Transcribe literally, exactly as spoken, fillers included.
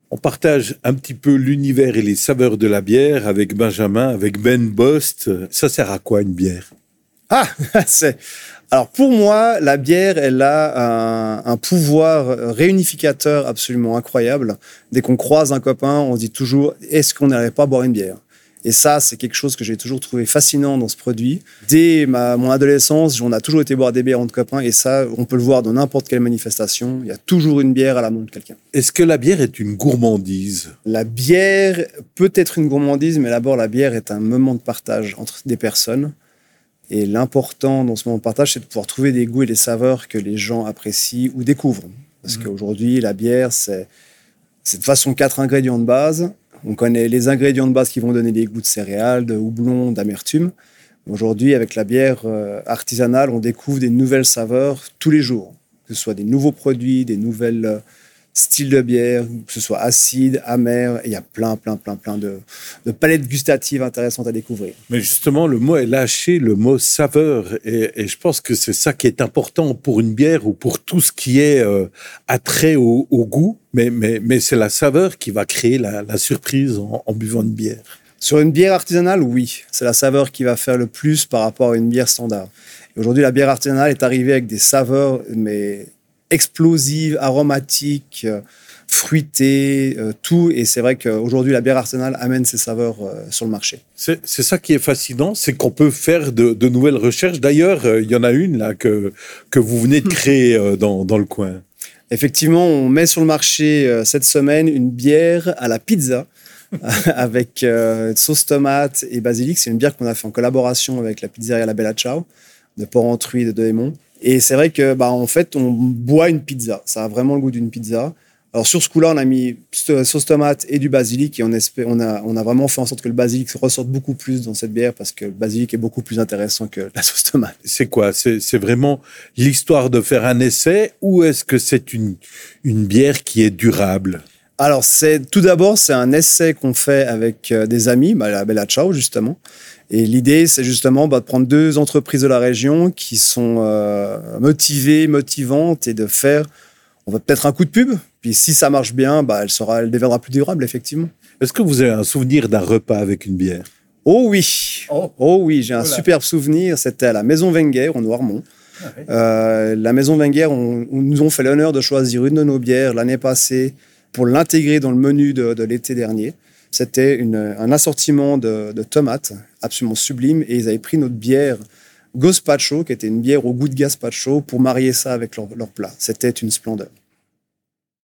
On partage un petit peu l'univers et les saveurs de la bière avec Benjamin, avec Ben Bost. Ça sert à quoi une bière? Ah, c'est... Alors pour moi, la bière, elle a un, un pouvoir réunificateur absolument incroyable. Dès qu'on croise un copain, on se dit toujours « est-ce qu'on n'irait pas boire une bière ?» Et ça, c'est quelque chose que j'ai toujours trouvé fascinant dans ce produit. Dès ma, mon adolescence, on a toujours été boire des bières entre copains et ça, on peut le voir dans n'importe quelle manifestation. Il y a toujours une bière à la main de quelqu'un. Est-ce que la bière est une gourmandise? La bière peut être une gourmandise, mais d'abord, la bière est un moment de partage entre des personnes. Et l'important dans ce moment de partage, c'est de pouvoir trouver des goûts et des saveurs que les gens apprécient ou découvrent. Parce mmh. qu'aujourd'hui, la bière, c'est, c'est de façon quatre ingrédients de base. On connaît les ingrédients de base qui vont donner des goûts de céréales, de houblon, d'amertume. Aujourd'hui, avec la bière euh, artisanale, on découvre des nouvelles saveurs tous les jours. Que ce soit des nouveaux produits, des nouvelles euh, styles de bière, que ce soit acide, amer. Il y a plein, plein, plein, plein de, de palettes gustatives intéressantes à découvrir. Mais justement, le mot est lâché, le mot saveur. Et, et je pense que c'est ça qui est important pour une bière ou pour tout ce qui est euh, attrait au, au goût. Mais, mais, mais c'est la saveur qui va créer la, la surprise en, en buvant une bière. Sur une bière artisanale, oui. C'est la saveur qui va faire le plus par rapport à une bière standard. Et aujourd'hui, la bière artisanale est arrivée avec des saveurs mais explosives, aromatiques, euh, fruitées, euh, tout. Et c'est vrai qu'aujourd'hui, la bière artisanale amène ces saveurs euh, sur le marché. C'est, c'est ça qui est fascinant, c'est qu'on peut faire de, de nouvelles recherches. D'ailleurs, il euh, y en a une là que, que vous venez de créer euh, dans, dans le coin. Effectivement, on met sur le marché euh, cette semaine une bière à la pizza avec euh, sauce tomate et basilic. C'est une bière qu'on a fait en collaboration avec la pizzeria La Bella Ciao de Porrentruy et de Delémont. Et c'est vrai que, bah, en fait, on boit une pizza. Ça a vraiment le goût d'une pizza. Alors, sur ce coup-là, on a mis sauce tomate et du basilic et on, espère, on, a, on a vraiment fait en sorte que le basilic ressorte beaucoup plus dans cette bière parce que le basilic est beaucoup plus intéressant que la sauce tomate. C'est quoi? C'est, c'est vraiment l'histoire de faire un essai ou est-ce que c'est une, une bière qui est durable? Alors, c'est, tout d'abord, c'est un essai qu'on fait avec euh, des amis, bah, la Bella Ciao, justement. Et l'idée, c'est justement bah, de prendre deux entreprises de la région qui sont euh, motivées, motivantes et de faire, on va peut-être un coup de pub. Puis si ça marche bien, bah, elle, sera, elle deviendra plus durable, effectivement. Est-ce que vous avez un souvenir d'un repas avec une bière? Oh oui, oh, oh oui, j'ai un voilà. superbe souvenir. C'était à la Maison Wenger, au Noirmont. Ah, oui. euh, la Maison Wenger, on, on nous ont fait l'honneur de choisir une de nos bières l'année passée pour l'intégrer dans le menu de, de l'été dernier. C'était une, un assortiment de, de tomates absolument sublime et ils avaient pris notre bière Gazpacho, qui était une bière au goût de gazpacho, pour marier ça avec leur, leur plat. C'était une splendeur.